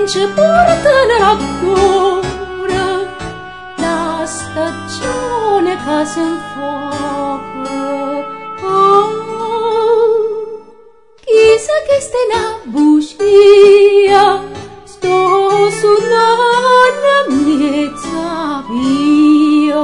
ci porta nella cuore la stagione che s'infuoca. Chissà che sta una bugia, sto suonando mezza via.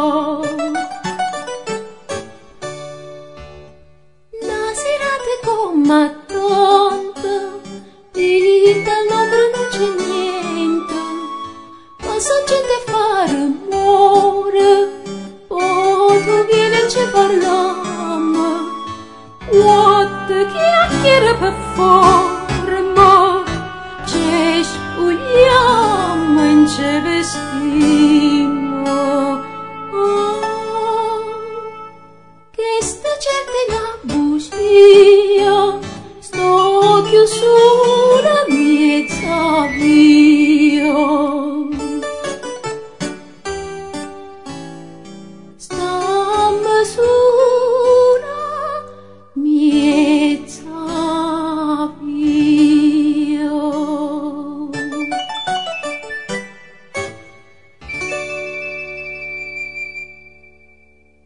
La serata è come tanta, vita all'ombra non c'è niente, ma sa gente a fare amore, poi tu vieni e ci parliamo, quante chiacchiere per fare, ma ci spogliamo e ci vestiamo. Che sta gente è una bugia, sto chiuso sulla mezza via.